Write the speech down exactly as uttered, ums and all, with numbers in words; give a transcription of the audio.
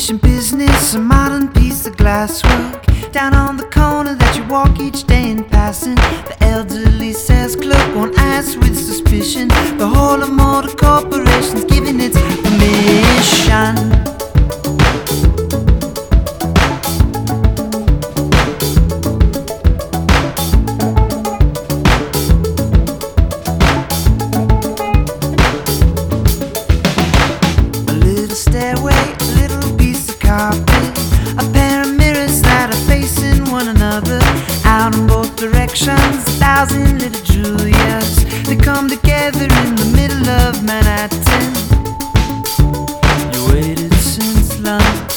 Unfinished business, a modern piece of glasswork down on the corner that you walk each day in passing. The elderly sales clerk won't ask with suspicion. The whole of motor corporation's giving its permission.